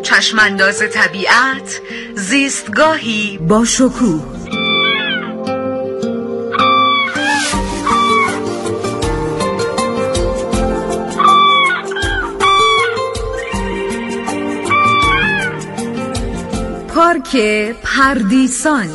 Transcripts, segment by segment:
چشمانداز طبیعت، زیستگاهی با شکوه. پارک پردیسان.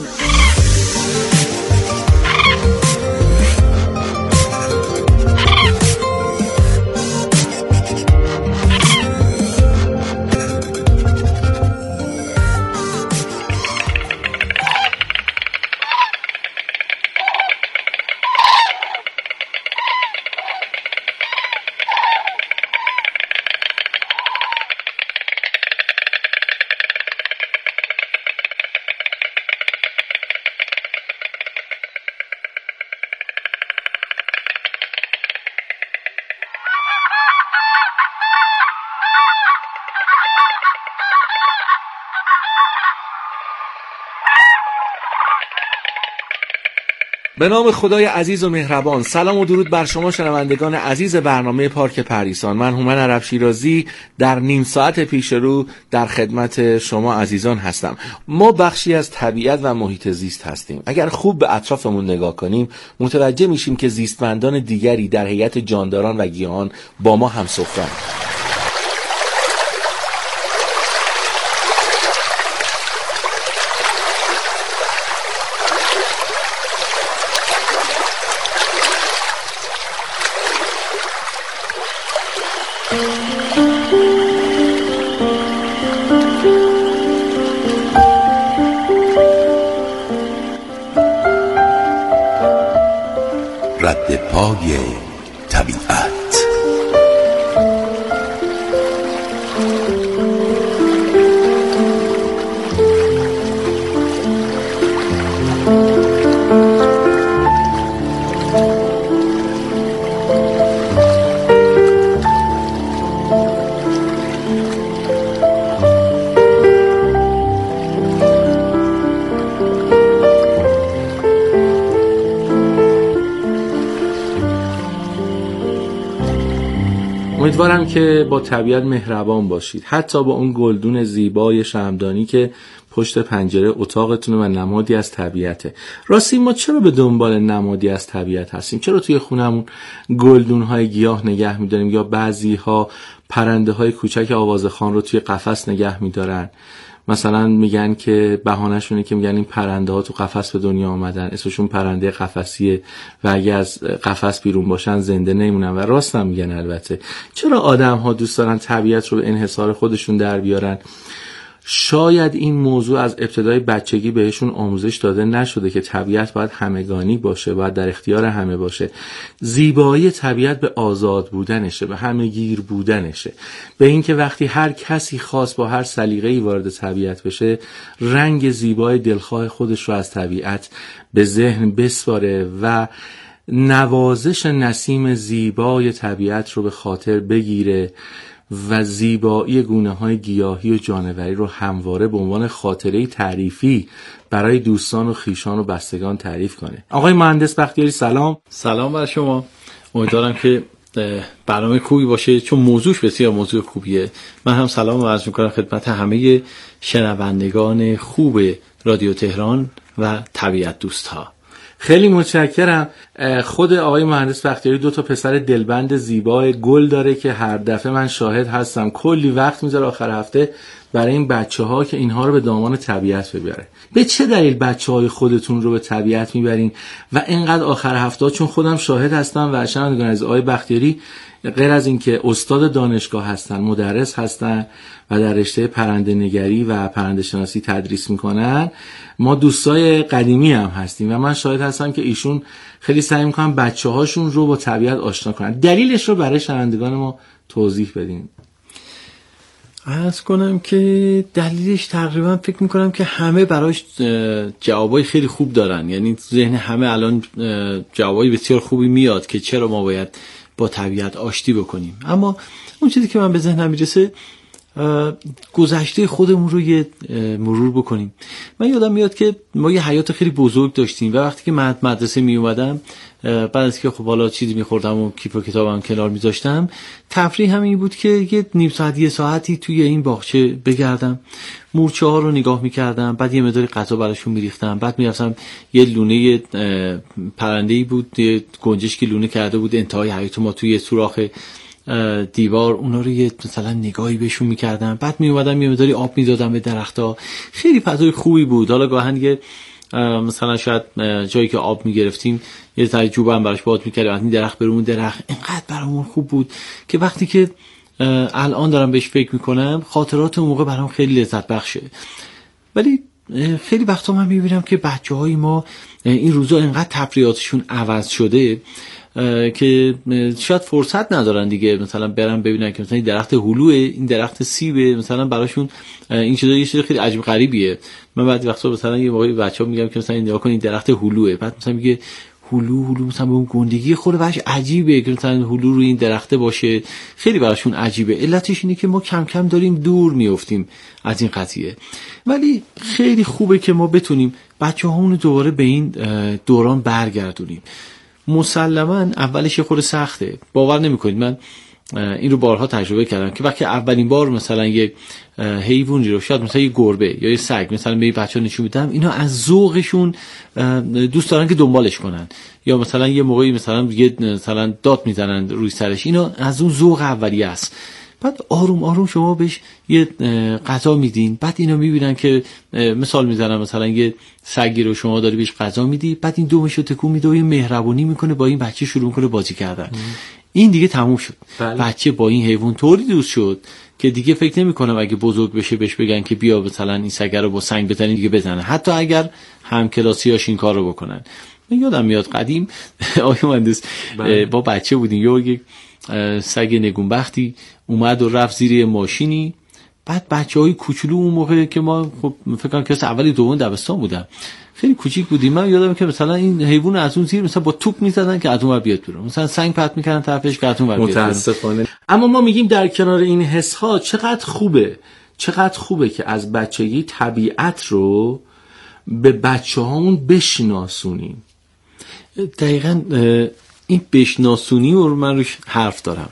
به نام خدای عزیز و مهربان. سلام و درود بر شما شنوندگان عزیز برنامه پارک پردیسان. من هومن عرب شیرازی در نیم ساعت پیش رو در خدمت شما عزیزان هستم. ما بخشی از طبیعت و محیط زیست هستیم. اگر خوب به اطرافمون نگاه کنیم متوجه میشیم که زیستمندان دیگری در هیئت جانداران و گیاهان با ما همسفرند. رد پای طبیعت. امیدوارم که با طبیعت مهربان باشید، حتی با اون گلدون زیبای شمعدانی که پشت پنجره اتاقتونه و نمادی از طبیعته. راستی ما چرا به دنبال نمادی از طبیعت هستیم؟ چرا توی خونمون گلدون‌های گیاه نگه می‌داریم یا بعضی‌ها پرنده‌های کوچک آوازخوان رو توی قفس نگه می‌دارن؟ مثلا میگن که بهانه‌شونه که میگن این پرنده ها تو قفس به دنیا آمدن، اسمشون پرنده قفسیه و اگه از قفس بیرون باشن زنده نمیمونن و راست هم میگن. البته چرا آدم ها دوست دارن طبیعت رو به انحصار خودشون در بیارن؟ شاید این موضوع از ابتدای بچگی بهشون آموزش داده نشده که طبیعت باید همگانی باشه، باید در اختیار همه باشه. زیبایی طبیعت به آزاد بودنشه، به همه‌گیر بودنشه، به اینکه وقتی هر کسی خاص با هر سلیقه‌ای وارد طبیعت بشه رنگ زیبای دلخواه خودش رو از طبیعت به ذهن بسپاره و نوازش نسیم زیبای طبیعت رو به خاطر بگیره و زیبایی گونه‌های گیاهی و جانوری رو همواره به عنوان خاطره تعریفی برای دوستان و خویشان و بستگان تعریف کنه. آقای مهندس بختیاری سلام. سلام بر شما. امیدوارم که برنامه خوبی باشه چون موضوعش بسیار موضوع خوبیه. من هم سلام عرض می‌کنم خدمت همه شنوندگان خوب رادیو تهران و طبیعت دوست‌ها. خیلی متشکرم. خود آقای مهندس بختیاری 2 تا پسر دلبند زیبای گل داره که هر دفعه من شاهد هستم کلی وقت میذاره آخر هفته برای این بچه‌ها که اینها رو به دامان طبیعت ببره. به چه دلیل بچه‌های خودتون رو به طبیعت میبرین و اینقدر آخر هفته؟ چون خودم شاهد هستم و شنوندگان از آقای بختیاری غیر از این که استاد دانشگاه هستن، مدرس هستن و در رشته پرنده نگری و پرنده شناسی تدریس میکنن، ما دوستای قدیمی هم هستیم و من شاهد هستم که ایشون خیلی سعی میکنن بچه‌هاشون رو با طبیعت آشنا کنن. دلیلش رو برای شنوندگان ما توضیح بدین. عرض کنم که دلیلش تقریبا فکر میکنم که همه براش جوابای خیلی خوب دارن، یعنی ذهن همه الان جوابای بسیار خوبی میاد که چرا ما باید با طبیعت آشتی بکنیم. اما اون چیزی که من به ذهنم میرسه گذشته خودمون رو یه مرور بکنیم. من یادم میاد که ما یه حیات خیلی بزرگ داشتیم و وقتی که مدرسه می اومدم بعد از که خب حالا چیزی می‌خوردم و کیف و کتابم کنار می‌ذاشتم، تفریح همین بود که یه نیم ساعت یه ساعتی توی این باغچه بگردم، مورچه‌ها رو نگاه می‌کردم، بعد یه مقدار غذا براشون می‌ریختم، بعد می‌رفتم یه لونه پرنده‌ای بود، یه گنجشکی لونه کرده بود انتهای حیاط ما توی سوراخ دیوار، اونا رو یه مثلا نگاهی بهشون می‌کردم، بعد میومدم یه مقداری آب می‌دادم به درخت‌ها. خیلی فضای خوبی بود. حالا گاهن دیگه مثلا شاید جایی که آب میگرفتیم یه ذره جوبم براش باد میکردیم، این درخت بر اون درخت، اینقدر برامون خوب بود که وقتی که الان دارم بهش فکر میکنم خاطرات اون موقع برام خیلی لذت بخشه. ولی خیلی وقتا من میبینم که بچه‌های ما این روزا اینقدر تفریحاتشون عوض شده که شاید فرصت ندارن دیگه مثلا برن ببینن که مثلا این درخت هلوه، این درخت سیبه، مثلا براشون این چیزا یه چیز خیلی عجیب غریبیه. من بعد وقتا مثلا یه موقعی بچه‌ها میگم که مثلا نگاه کن این درخت هلوه، بعد مثلا میگه هلو مثلا به اون گندگی خود براش عجیبه که مثلا هلو روی این درخته باشه، خیلی براشون عجیبه. علتش اینه که ما کم کم داریم دور میافتیم از این قضیه. ولی خیلی خوبه که ما بتونیم بچه‌هامون دوباره به این دوران برگردونیم. مسلماً اولش یه خورده سخته، باور نمی‌کنید من این رو بارها تجربه کردم که وقتی اولین بار مثلا یک حیوانی رو شاید مثلا یک گربه یا یک سگ مثلا به بچه‌ها نشون میدم، اینا از ذوقشون دوست دارن که دنبالش کنن، یا مثلا یه موقعی مثلا داد میزنن روی سرش، اینا از اون ذوق اولیه است. بعد آروم آروم شما بهش یه غذا میدین، بعد اینا میبینن که مثال میزنم مثلا یه سگی رو شما داری بهش غذا میدی، بعد این دومشو تکون میده و یه مهربونی میکنه با این بچه شروع میکنه بازی کردن. این دیگه تموم شد. بچه با این حیوان طوری دوست شد که دیگه فکر نمی‌کنم اگه بزرگ بشه بهش بگن که بیا مثلا این سگ رو با سنگ بزنی دیگه بزنه، حتی اگر همکلاسیاش این کارو بکنن. من یادم میاد قدیم آقای مهندس با بچه بودیم، یک سگ نگونبختی اومد و رفت زیر ماشینی، بعد بچه‌های کوچولو اون موقع که ما خب فکر کنم کلاس اولی دوم دبستان بودم، خیلی کوچیک بودیم، من یادم که مثلا این حیوان از اون زیر مثلا با توپ می‌زدن که از اون ور بیاد بیرون، مثلا سنگ پرت می‌کردن طرفش که از اون ور بیاد. متأسفانه. اما ما میگیم در کنار این حس‌ها چقدر خوبه که از بچگی طبیعت رو به بچه‌هامون بشناسونیم. دقیقاً این بشناسونی رو من روش حرف دارم.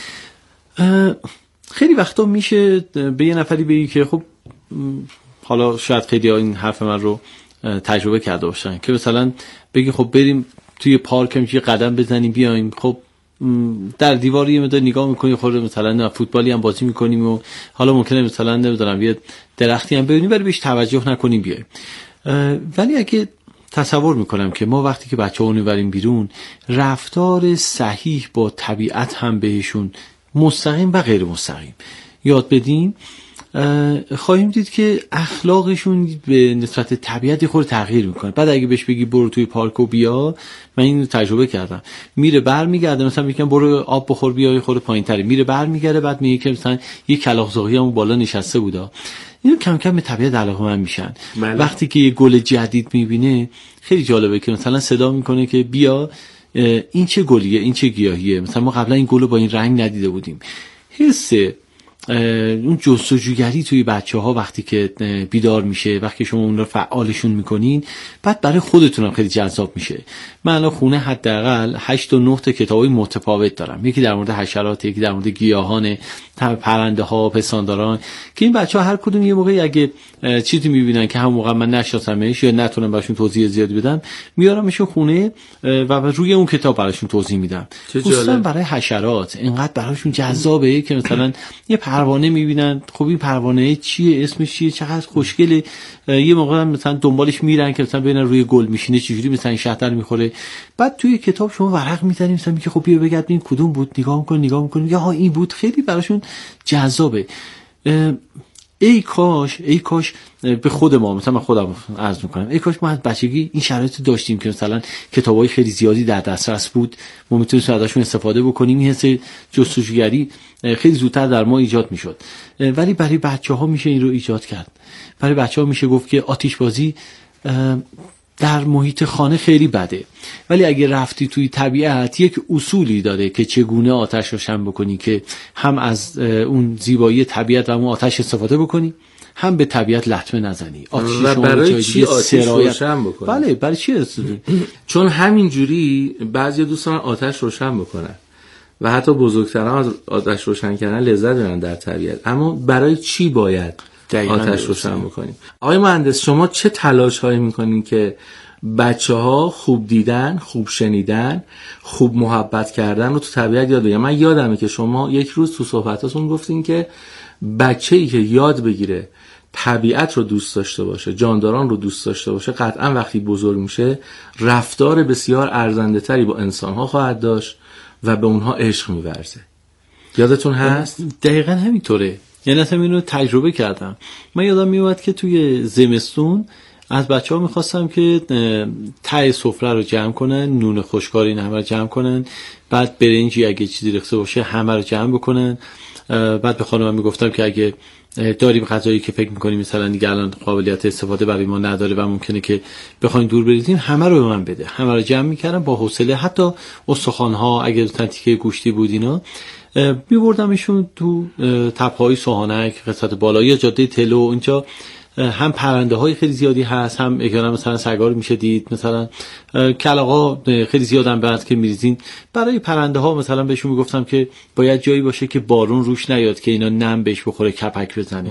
خیلی وقتا میشه به یه نفری بگی که خب حالا شاید خیلی ها این حرف من رو تجربه کرده باشن که مثلا بگی خب بریم توی پارک یه قدم بزنیم بیایم، خب در دیواری یه مقدار نگاه میکنیم، خود مثلا فوتبالی هم بازی میکنیم و حالا ممکنه مثلا نمیدونم یه درختی هم ببینیم ولی بهش توجه نکنیم بیایم. ولی اگه تصور میکنم که ما وقتی که بچه‌ها رو میبریم بیرون رفتار صحیح با طبیعت هم بهشون مستقیم و غیر مستقیم یاد بدیم، خواهیم دید که اخلاقشون به نسبت طبیعت خود تغییر میکنه. بعد اگه بهش بگی برو توی پارک و بیا، من اینو تجربه کردم، میره برمیگرده، مثلا میگم برو آب بخور بیا یه خورده پایین‌تری، میره برمیگرده، بعد میگه که مثلا یه کلاغ‌زاغی هم بالا نشسته بودا. اینو کم کم به طبیعت علاقه‌مند میشن. وقتی که یه گل جدید میبینه خیلی جالبه که مثلا صدا میکنه که بیا این چه گلیه، این چه گیاهیه، مثلا ما قبلا این گل رو با این رنگ ندیده بودیم. حس اون جستجوگری توی بچه‌ها وقتی که بیدار میشه، وقتی شما اون رو فعالشون میکنین، بعد برای خودتون هم خیلی جذاب میشه. من الان خونه حداقل 8 تا 9 تا کتابای متفاوت دارم، یکی در مورد حشرات، یکی در مورد گیاهان، پرنده ها، پستانداران، که این بچه‌ها هر کدوم یه موقعی اگه چیزی میبینن که همون موقع من نشناسمش یا نتونم براشون توضیح زیادی بدم، میارمشون خونه و روی اون کتاب براشون توضیح میدم. خصوصا برای حشرات اینقدر براشون جذابه که مثلا یه پروانه میبینن، خب این پروانه چیه، اسمش چیه، چقدر خوشگله، یه موقع مثلا دنبالش میرن که مثلا ببینن روی گل میشینه چجوری مثلا شهتر میخوره. بعد توی کتاب شما ورق میزنید مثلا میگه خب بیا بگرد ببین کدوم بود، نگاه میکنه میگه ها این بود، خیلی براشون جذابه. ای کاش به خود ما، مثلا من خودم عرض میکنم، ای کاش ما از بچگی این شرایط داشتیم که مثلا کتابای خیلی زیادی در دسترس بود، ما میتونیم ازشون استفاده بکنیم، این حس جستجوگری خیلی زودتر در ما ایجاد میشد. ولی برای بچه‌ها میشه این رو ایجاد کرد. برای بچه‌ها میشه گفت که آتش بازی در محیط خانه خیلی بده، ولی اگه رفتی توی طبیعت یک اصولی داره که چگونه آتش روشن بکنی که هم از اون زیبایی طبیعت و اون آتش استفاده بکنی، هم به طبیعت لطمه نزنی. و برای چی آتش روشن بکنی؟ بله، برای چی استفاده؟ چون همینجوری بعضی دوستان آتش روشن بکنن و حتی بزرگتران از آتش روشن کردن لذت میبرن در طبیعت، اما برای چی باید آتش روشن بکنیم؟ آقای مهندس، شما چه تلاش هایی میکنین که بچه‌ها خوب دیدن، خوب شنیدن، خوب محبت کردن رو تو طبیعت یاد بگیرن؟ من یادمه که شما یک روز تو صحبتاتون گفتین که بچه‌ای که یاد بگیره طبیعت رو دوست داشته باشه، جانداران رو دوست داشته باشه، قطعا وقتی بزرگ میشه رفتار بسیار ارزنده تری با انسان‌ها خواهد داشت و به اونها عشق می‌ورزه. یادتون هست؟ دقیقاً همینطوره. یعنی اصلا اینو تجربه کردم. من یادم میاد که توی زمستون از بچه‌ها می‌خواستم که ته سفره رو جمع کنن، نون خشکاری همه رو جمع کنن، بعد برنجی اگه چیزی ریخته باشه همه رو جمع بکنن. بعد به خانمم میگفتم که اگه داریم غذایی که فکر می‌کنیم مثلا دیگه الان قابلیت استفاده برای ما نداره و ممکنه که بخواید دور بریزیم، همه رو به من بده. همه رو جمع می‌کردم با حوصله، حتی استخوان‌ها اگه تیکه گوشتی بود اینا می‌بردمشون تو تپه‌های سوهانک، قسمت بالایی جاده تلو. اینجا هم پرنده‌های خیلی زیادی هست، هم اگه مثلا سگا رو میشه دید، مثلا کلاغا خیلی زیادن بعد که میریزین. برای پرنده‌ها مثلا بهشون میگفتم که باید جایی باشه که بارون روش نیاد که اینا نم بهش بخوره، کپک بزنه.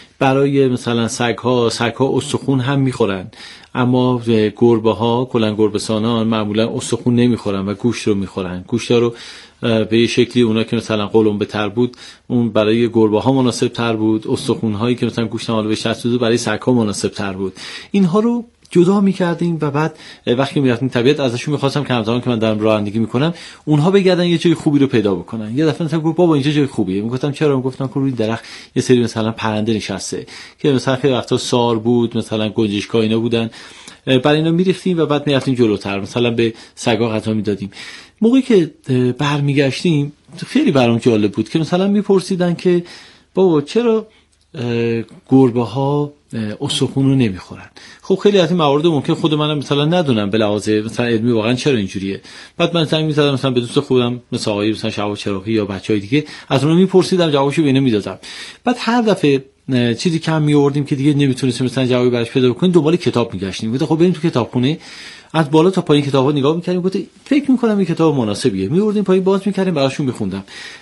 برای مثلا سگ‌ها استخون هم میخورن، اما گربه‌ها، کلا گربه‌سانان معمولا استخون نمیخورن و گوشت رو میخورن. گوشتا رو به یه شکلی اونا که مثلا قلمبه تر بود اون برای گربه ها مناسب تر بود، استخون هایی که مثلا گوشت مال به شست برای سگ ها مناسب تر بود. اینها رو جدا می‌کردیم و بعد وقتی می‌رفتیم طبیعت ازشون می‌خواستم که همزمان که من دارم رانندگی می‌کنم اونها بگردن یه جای خوبی رو پیدا بکنن. یه دفعه مثلا گفت بابا اینجا جای خوبیه. میگفتم چرا؟ میگفتن که روی درخت یه سری مثلا پرنده نشسته که مثلا خیلی وقتا سار بود، مثلا گنجشکا اینا بودن. برای اینا می‌ریختیم و بعد می‌رفتیم جلوتر، مثلا به سگا غذا می‌دادیم. موقعی که برمیگشتیم خیلی برام جالب بود که مثلا میپرسیدن که بابا چرا گربه ها استخون رو نمیخورن؟ خب خیلی از این موارد ممکن خود منم مثلا ندونم به لحاظ مثلا علمی واقعا چرا اینجوریه. بعد من زنگ می‌زدم مثلا به دوست خودم مثلا آقای مثلا شهاب چراغی یا بچهای دیگه، از اونها میپرسیدم، جوابشو به اینا میدادم. بعد هر دفعه چیزی کم می‌آوردیم که دیگه نمیتونستیم مثلا جوابی براش پیدا کنیم، دنبال کتاب می‌گشتیم. گفتم خب بریم تو کتابخونه، از بالا تا پایین کتابا نگاه می‌کردیم. گفتم فکر می‌کنم این کتاب مناسبیه، می‌آوردیم پایین باز می‌کردیم براشون می‌خوندم.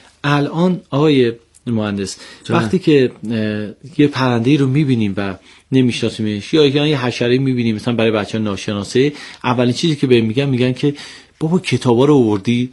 الان آقای مهندس وقتی که یه پرنده‌ای رو می‌بینیم و نمی‌شناسیمش یا یه حشره‌ای می‌بینیم مثلا برای بچه‌ها ناشناسه، اولین چیزی که بهم میگن که بابا کتابا رو آوردی؟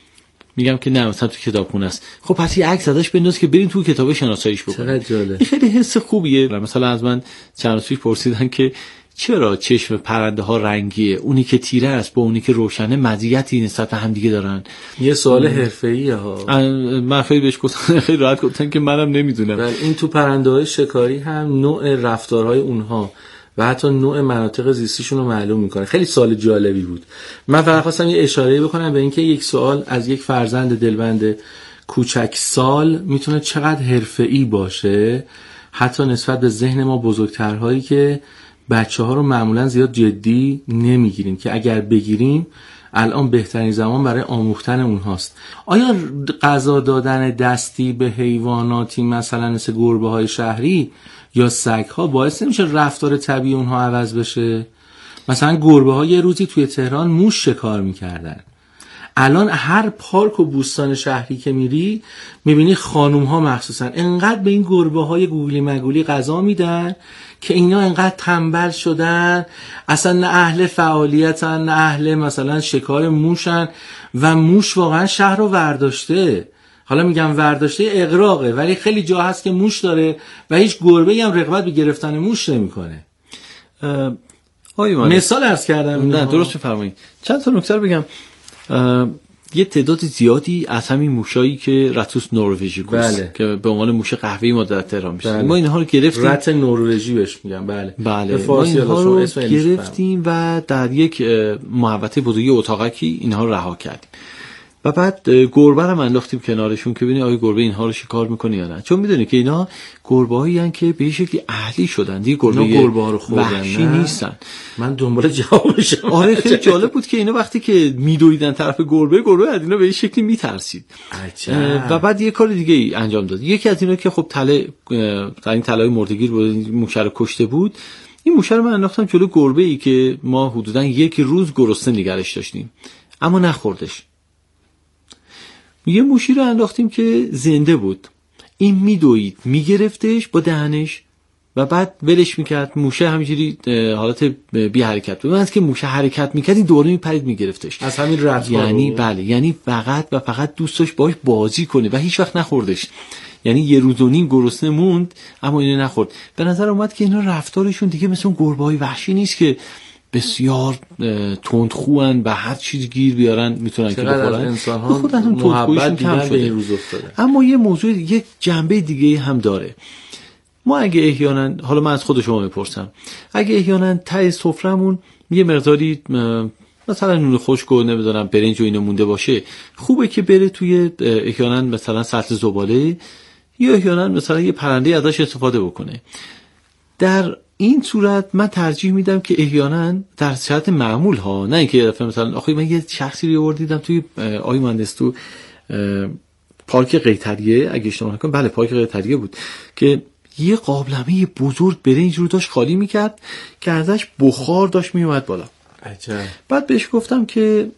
میگم که نه مثلا تو کتابخونه است. خب پس یه عکس ازش بنداز که بریم تو کتاب شناساییش بکنیم. چقدر جالب. این خیلی حس خوبیه. مثلا از من چند روز پیش پرسیدن که چرا چشم پرنده ها رنگیه؟ اونی که تیره است با اونی که روشنه مزیتی نسبت به هم دیگه دارن. یه سوال حرفه‌ایه ها. من خیلی بهش گفتم، خیلی راحت گفتن که منم نمیدونم. ولی این تو پرنده‌های شکاری هم نوع رفتارهای اونها و حتی نوع مناطق زیستیشون رو معلوم میکنه. خیلی سوال جالبی بود. من فقط خواستم یه اشاره بکنم به اینکه یک سوال از یک فرزند دلبند کوچک سال میتونه چقدر حرفه‌ای باشه، حتی نسبت به ذهن ما بزرگترهایی که بچه‌ها رو معمولا زیاد جدی نمیگیریم، که اگر بگیریم الان بهترین زمان برای آموختن اونهاست. آیا غذا دادن دستی به حیواناتی مثلا مثل گربه‌های شهری یا سگ‌ها باعث نمیشه رفتار طبیعی اونها عوض بشه؟ مثلا گربه‌ها یه روزی توی تهران موش شکار می‌کردن. الان هر پارک و بوستان شهری که میری میبینی خانوم‌ها مخصوصا انقدر به این گربه‌های گوگلی مگولی غذا میدن که اینا انقدر تنبل شدن، اصلا نه اهل فعالیتن نه اهل مثلا شکار موشن و موش واقعا شهر رو ورداشته. حالا میگم ورداشته اغراقه، ولی خیلی جا هست که موش داره و هیچ گربه‌ای هم رغبت به گرفتن موش نمی‌کنه. مثال عرض کردم. نه درست می‌فرمایید. چند تا نکته بگم. یه تعداد زیادی از همین موشایی که رتوس نروژیکوس بله. که به عنوان موش قهوه‌ای ما در تهران میشه، بله. ما اینها رو گرفتیم، رت نروژی بهش میگن. بله ما اینها رو گرفتیم و در یک محوطه بزرگی اتاقکی اینها رو رها کردیم. و بعد گربه رو انداختیم کنارشون که ببینیم آیا گربه اینها رو شکار میکنه یا نه، چون میدونی که اینا گربه‌هایی هستن که به شکلی اهلی شدن دیگه، گربه‌ها رو وحشی نیستن. من دنبال جوابشم. آره خیلی جالب بود که اینا وقتی که میدویدن طرف گربه از اینا به شکلی میترسید. و بعد یه کار دیگه ای انجام داد. یکی از اینا که خب این تله‌های مردگیر بود، موشه رو کشته بود، این موشه رو من انداختم جلو گربه ای که ما حدوداً 1 روز گرسنه نگرش داشتیم اما نخوردش. یه موشی رو انداختیم که زنده بود، این میدوید میگرفتش با دهنش و بعد ولش میکرد، موشه همینجوری حالت بی حرکت بود. از که موشه حرکت میکرد این دوره میپرید میگرفتش از همین رد. یعنی بله، یعنی فقط و فقط دوست داشت باهاش بازی کنه و هیچ وقت نخوردش. یعنی 1 روز و نیم گرسنه موند اما اینو نخورد. به نظر اومد که اینا رفتارشون دیگه مثل اون گربه‌های وحشی نیست که بسیار تندخوان و هر چیز گیر بیارن میتونن که بخورن. انسان‌ها محبت کم شده این روز افتاده. اما یه موضوع، یک جنبه دیگه هم داره. ما اگه احیانا، حالا من از خود شما میپرسم، اگه احیانا ته سفرمون یه مقداری مثلا نون خشک و نمیدونم برنج و اینا مونده باشه، خوبه که بره توی احیانا مثلا سطل زباله یا احیانا مثلا یه پرنده ازش استفاده بکنه. در این صورت من ترجیح میدم که احیانا در شرایط معمول ها، نه اینکه یه دفعه مثلا آخه من یه شخصی رو دیدم توی آقای مهندس تو پارک قیطریه، اگه اشتباه نکنم بله پارک قیطریه بود، که یه قابلمه بزرگ برنج رو داشت خالی میکرد که ازش بخار داشت میومد بالا. عجب. بعد بهش گفتم که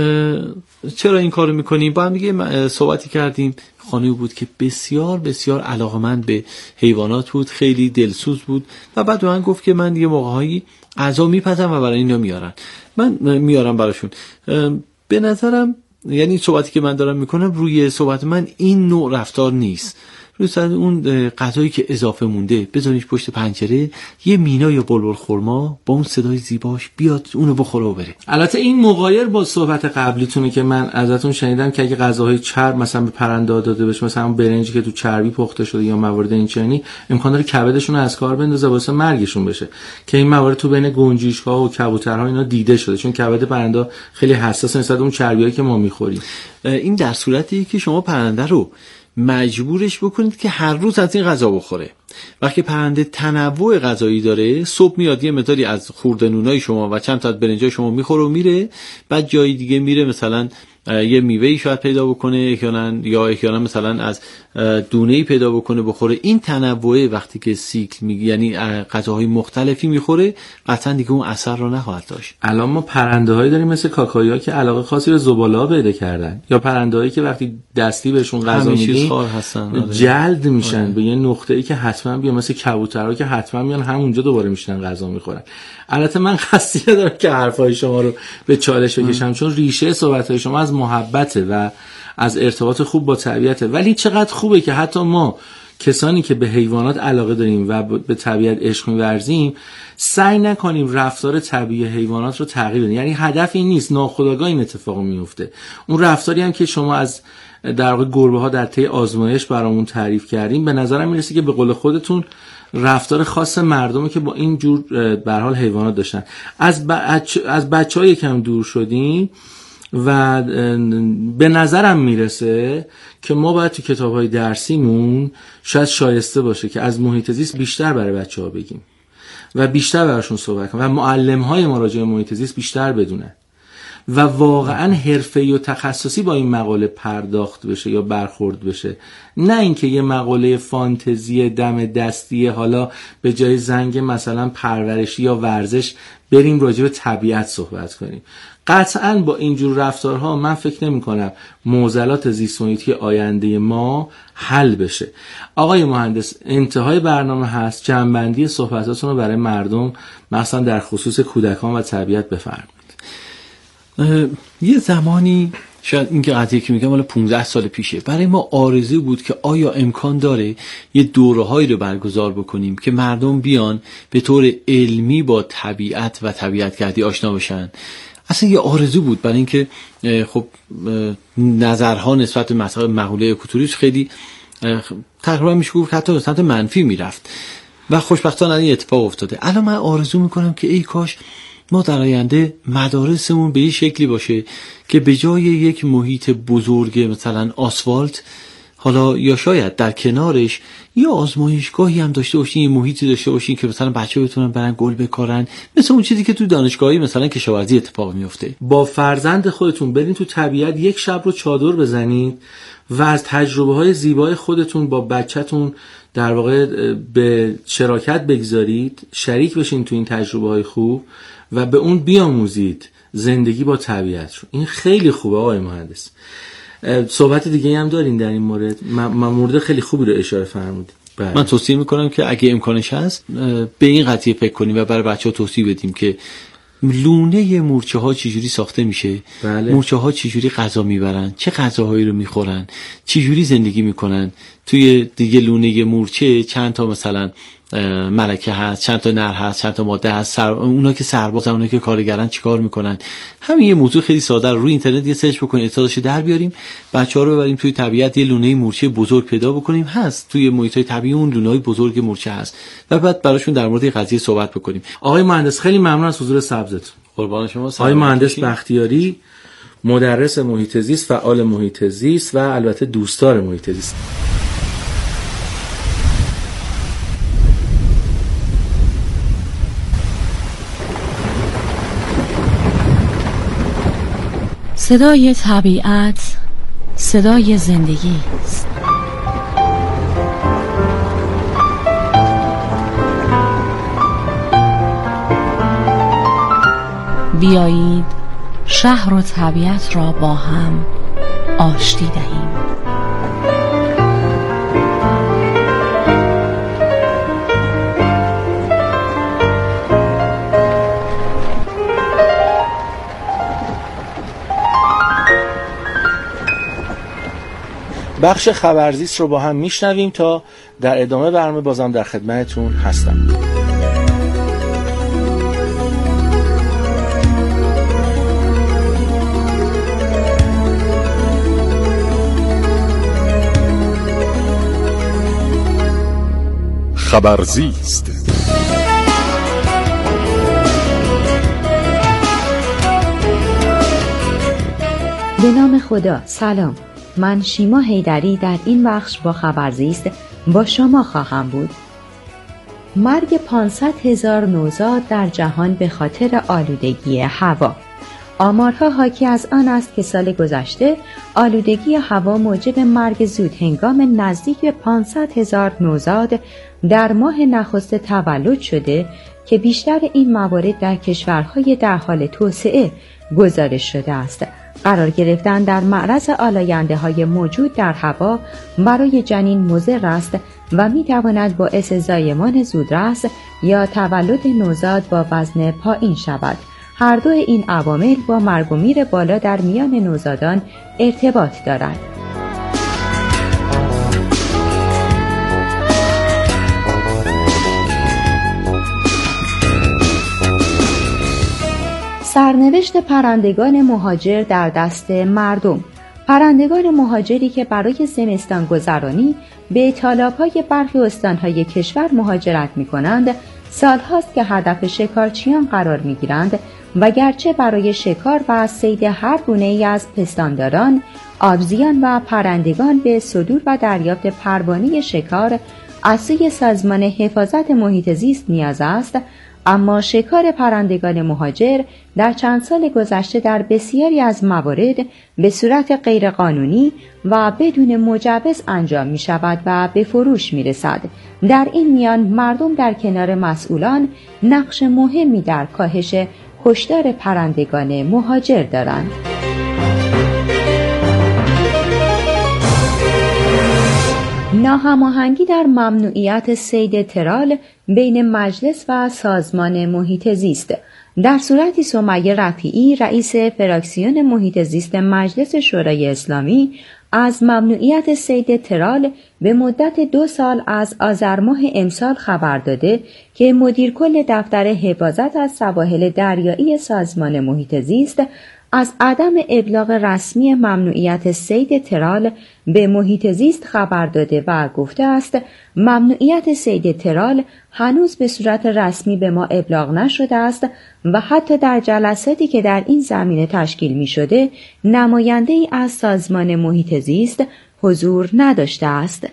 چرا این کارو میکنی؟ با هم دیگه صحبتی کردیم. خانمی بود که بسیار بسیار علاقه‌مند به حیوانات بود، خیلی دلسوز بود و بعد من گفت که من یه موقع‌هایی غذا میپزم و برای اینا من میارم براشون. به نظرم یعنی صحبتی که من دارم میکنم روی صحبت من این نوع رفتار نیست. مثلا اون غذایی که اضافه مونده بذاریش پشت پنجره، یه مینا یا بلبل خرما با اون صدای زیباش بیاد اونو بخوره و بره. البته این مغایر با صحبت قبلیتونه که من ازتون شنیدم که اگه غذاهای چرب مثلا به پرنده داده بشه، مثلا اون برنجی که تو چربی پخته شده یا موارد این چنینی، امکان داره کبدشون رو از کار بندازه واسه مرگشون بشه، که این موارد تو بین گنجشک‌ها و کبوترها اینا دیده شده، چون کبد پرنده خیلی حساس نسبت به اون چربیایی که ما می‌خوریم. این در صورتی که شما پرنده رو مجبورش بکنید که هر روز از این غذا بخوره. وقتی پرنده تنوع غذایی داره، صبح میاد یه مقداری از خورده نونای شما و چند تا از برنجای شما میخوره و میره، بعد جای دیگه میره مثلا یه میوه‌ای شاید پیدا بکنه احیانا مثلا از دونه‌ای پیدا بکنه بخوره. این تنوع وقتی که سیکل میگه یعنی غذاهای مختلفی میخوره، قطعا دیگه اون اثر رو نخواهد داشت. الان ما پرنده‌هایی داریم مثل کاکایی‌ها که علاقه خاصی به زباله‌ها پیدا کردن، یا پرنده‌هایی که وقتی دستی بهشون غذا میدی جلد میشن به یه نقطه‌ای که حتما بیان، مثل کبوترها که حتما میان همونجا دوباره میشن غذا میخورن. البته من قصدی ندارم که حرفای شما رو به چالش بکشم، چون ریشه صحبت‌های شما از محبته و از ارتباط خوب با طبیعته، ولی چقدر خوبه که حتی ما کسانی که به حیوانات علاقه داریم و به طبیعت عشق می‌ورزیم سعی نکنیم رفتار طبیعی حیوانات رو تغییر بدیم. یعنی هدف این نیست، ناخودآگاه این اتفاق میفته. اون رفتاری هم که شما از در واقع گربه‌ها در طی آزمایش برامون تعریف کردیم، به نظرم میرسه که به قول خودتون رفتار خاص مردمی که با این جور به هر حال حیوانات داشتن. از بچه‌ها یکم دور شدیم و به نظرم میرسه که ما باید تو کتاب‌های درسیمون شاید شایسته باشه که از محیط زیست بیشتر برای بچه‌ها بگیم و بیشتر براشون صحبت کنیم و معلم‌های ما راجع به محیط زیست بیشتر بدونن و واقعا حرفه‌ای و تخصصی با این مقاله پرداخت بشه یا برخورد بشه، نه اینکه یه مقاله فانتزی دم دستی حالا به جای زنگ مثلا پرورشی یا ورزش بریم راجع به طبیعت صحبت کنیم. قطعاً با اینجور رفتارها من فکر نمی‌کنم معضلات زیست محیطی آینده ما حل بشه. آقای مهندس، انتهای برنامه هست، جمع‌بندی صحبتاتون رو برای مردم مثلا در خصوص کودکان و طبیعت بفرمایید. یه زمانی شاید این که قضیه که میگم مال 15 سال پیشه، برای ما آرزو بود که آیا امکان داره یه دوره‌هایی رو برگزار بکنیم که مردم بیان به طور علمی با طبیعت و طبیعتگردی آشنا بشن. اصلا یه آرزو بود، برای اینکه خب نظرها نسبت به مقوله اکوتوریسم خیلی تقریبا میشه گفت حتی به سمت منفی میرفت و خوشبختانه این اتفاق افتاده. الان من آرزو میکنم که ای کاش ما در آینده مدارسمون به این شکلی باشه که به جای یک محیط بزرگ مثلا آسفالت، حالا یا شاید در کنارش یا آزمایشگاهی هم داشته باشین، یه محیطی داشته باشین که مثلا بچه‌ها بتونن برن گل بکارن، مثل اون چیزی که تو دانشگاهی مثلا کشاورزی اتفاق میفته. با فرزند خودتون برین تو طبیعت، یک شب رو چادر بزنید و از تجربه‌های زیبای خودتون با بچه‌تون در واقع به شراکت بگذارید، شریک بشین تو این تجربه‌های خوب و به اون بیاموزید زندگی با طبیعت رو. این خیلی خوبه آقای مهندس. صحبت دیگه هم دارین در این مورد؟ مورد خیلی خوبی رو اشاره فرمودید. من توصیه میکنم که اگه امکانش هست به این قضیه فکر کنیم و برای بچه‌ها توصیه بدیم که لونه مورچه ها چجوری ساخته میشه، بله. مورچه ها چجوری غذا میبرن، چه غذاهایی رو میخورن، چجوری زندگی میکنن. توی دیگه لونه مورچه چند تا مثلا ملکه هست، چند تا نر هست، چند تا ماده هست، اونا که سربازن، اونا که کارگرن چیکار میکنن. همین یه موضوع خیلی ساده رو روی اینترنت یه سرچ بکنید، اطلاعاتش در بیاریم، بچه‌ها رو ببریم توی طبیعت، یه لونه مورچه بزرگ پیدا بکنیم. هست توی محیط‌های طبیعی اون لونه‌های بزرگ مورچه هست و بعد براشون در مورد قضیه صحبت بکنیم. آقای مهندس خیلی ممنون از حضور سبزتون. قربان شما. آقای مهندس بختیاری، مدرس محیط زیست، فعال محیط زیست و البته دوستدار محیط زیست. صدای طبیعت، صدای زندگی است. بیایید شهر و طبیعت را با هم آشتی دهیم. بخش خبرزیست رو با هم میشنویم تا در ادامه برنامه بازم در خدمتتون هستم. خبرزیست. به نام خدا. سلام، من شیما حیدری در این بخش با خبرزیست با شما خواهم بود. مرگ 500,000 نوزاد در جهان به خاطر آلودگی هوا. آمارها حاکی از آن است که سال گذشته آلودگی هوا موجب مرگ زود هنگام نزدیک به 500,000 نوزاد در ماه نخست تولد شده که بیشتر این موارد در کشورهای در حال توسعه گزارش شده است. قرار گرفتن در معرض آلاینده‌های موجود در هوا برای جنین مضر است و می‌تواند باعث زایمان زودرس یا تولد نوزاد با وزن پایین شود. هر دو این عوامل با مرگ و میر بالا در میان نوزادان ارتباط دارند. سرنوشت پرندگان مهاجر در دست مردم. پرندگان مهاجری که برای زمستان گذرانی به تالاب‌های برخی استان‌های کشور مهاجرت می‌کنند، سال‌هاست که هدف شکارچیان قرار می‌گیرند و گرچه برای شکار و صید هر گونه‌ای از پستانداران، آبزیان و پرندگان به صدور و دریافت پروانه شکار از سوی سازمان حفاظت محیط زیست نیاز است، اما شکار پرندگان مهاجر در چند سال گذشته در بسیاری از موارد به صورت غیرقانونی و بدون مجوز انجام می شود و به فروش می رسد. در این میان مردم در کنار مسئولان نقش مهمی در کاهش کشتار پرندگان مهاجر دارند. ناهماهنگی در ممنوعیت صید ترال بین مجلس و سازمان محیط زیست. در صورتی سمیه رفیعی، رئیس فراکسیون محیط زیست مجلس شورای اسلامی، از ممنوعیت صید ترال به مدت 2 سال از آذر ماه امسال خبر داده که مدیر کل دفتر حفاظت از سواحل دریایی سازمان محیط زیست از عدم ابلاغ رسمی ممنوعیت صید ترال به محیط زیست خبر داده و گفته است ممنوعیت صید ترال هنوز به صورت رسمی به ما ابلاغ نشده است و حتی در جلساتی که در این زمینه تشکیل می شده نماینده ای از سازمان محیط زیست حضور نداشته است.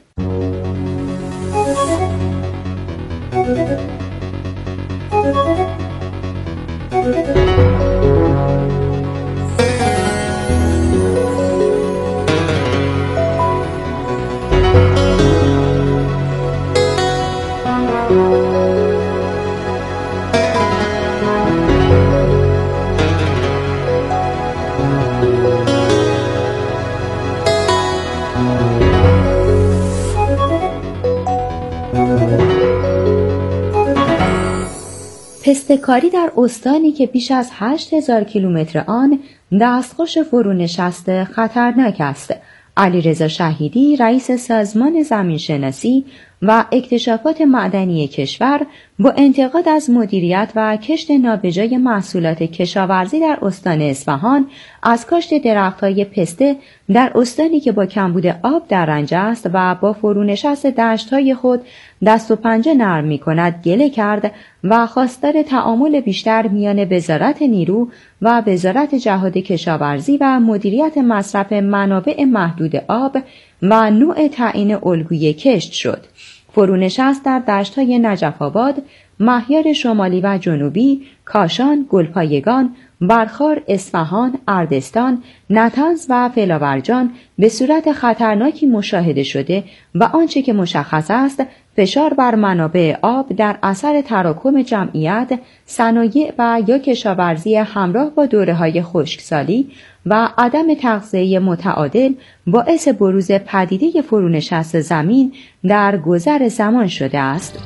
پستکاری در استانی که بیش از 8000 کیلومتر آن دستخوش فرونشست خطرناک است. علیرضا شهیدی، رئیس سازمان زمینشناسی و اکتشافات معدنی کشور، با انتقاد از مدیریت و کشت نابجای محصولات کشاورزی در استان اصفهان از کاشت درخت‌های پسته در استانی که با کمبود آب در رنج است و با فرونشست دشت‌های خود دست و پنجه نرم می‌کند گله کرد و خواستار تعامل بیشتر میان وزارت نیرو و وزارت جهاد کشاورزی و مدیریت مصرف منابع محدود آب و نوع تعیین الگوی کشت شد. فرونشست در دشت‌های نجف آباد، مهیار شمالی و جنوبی، کاشان، گلپایگان، برخار، اصفهان، اردستان، نطنز و فلاورجان به صورت خطرناکی مشاهده شده و آنچه که مشخص است فشار بر منابع آب در اثر تراکم جمعیت، صنایع و یا کشاورزی همراه با دوره‌های خشکسالی و عدم تغذیه متعادل باعث بروز پدیده فرونشست زمین در گذر زمان شده است.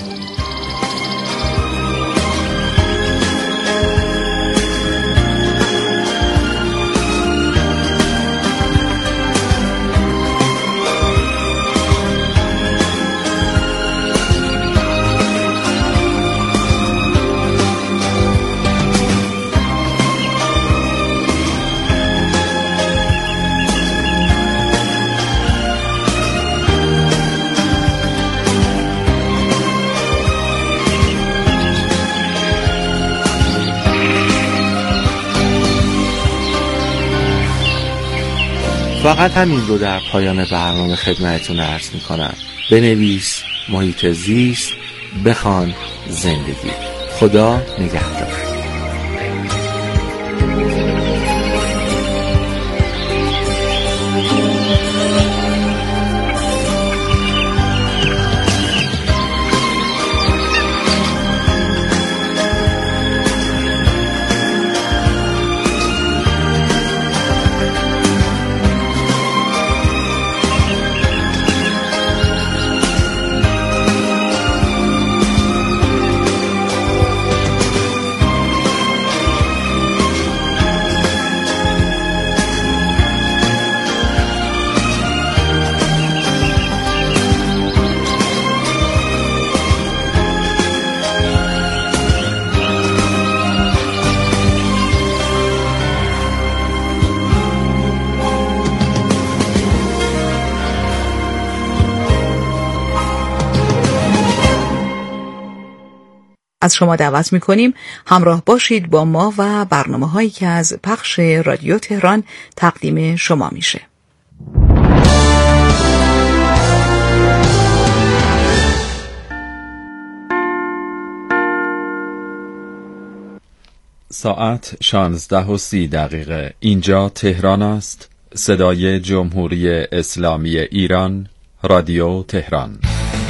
فقط همین رو در پایان برنامه خدمتتون عرض میکنم. بنویس محیط زیست، بخوان زندگی. خدا نگهدار. از شما دعوت می‌کنیم همراه باشید با ما و برنامه‌هایی که از پخش رادیو تهران تقدیم شما میشه. ساعت 16:30. اینجا تهران است. صدای جمهوری اسلامی ایران، رادیو تهران.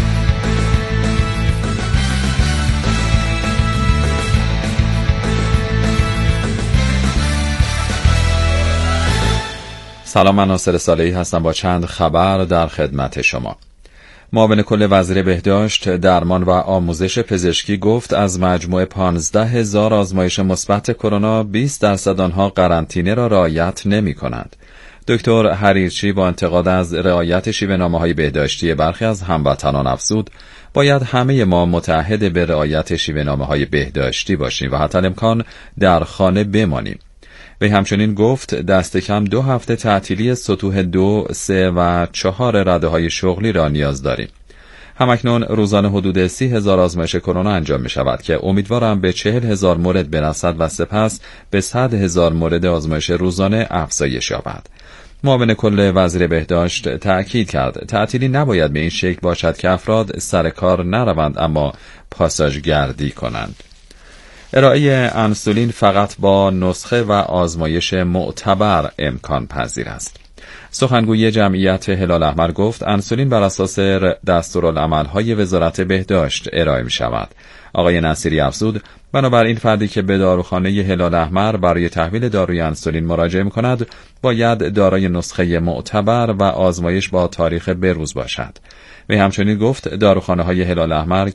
سلام، من ناصر صالحی هستم با چند خبر در خدمت شما. معاون کل وزیر بهداشت، درمان و آموزش پزشکی گفت از مجموع 15,000 آزمایش مثبت کرونا 20% آنها قرنطینه را رعایت نمی‌کنند. دکتر حریرچی با انتقاد از رعایت شیوه‌نامه‌های بهداشتی برخی از هموطنان افزود باید همه ما متعهد به رعایت شیوه‌نامه‌های بهداشتی باشیم و حتی الامکان در خانه بمانیم. وی همچنین گفت دست کم 2 هفته تعطیلی سطوح 2، 3 و 4 رده‌های شغلی را نیاز داریم. همکنون روزانه حدود 30,000 آزمایش کرونا انجام می شود که امیدوارم به 40,000 مورد برسد و سپس به 100,000 مورد آزمایش روزانه افزایش یابد. معاون کل وزیر بهداشت تأکید کرد تعطیلی نباید به این شکل باشد که افراد سر کار نروند اما پاساژگردی کنند. ارائه انسولین فقط با نسخه و آزمایش معتبر امکان پذیر است. سخنگوی جمعیت هلال احمر گفت انسولین بر اساس دستورالعمل‌های وزارت بهداشت ارائه می شود. آقای نصیری افزود بنابراین فردی که به داروخانه هلال احمر برای تحویل داروی انسولین مراجعه می کند باید دارای نسخه معتبر و آزمایش با تاریخ بروز باشد. وی همچنین گفت داروخانه‌های هلال احمر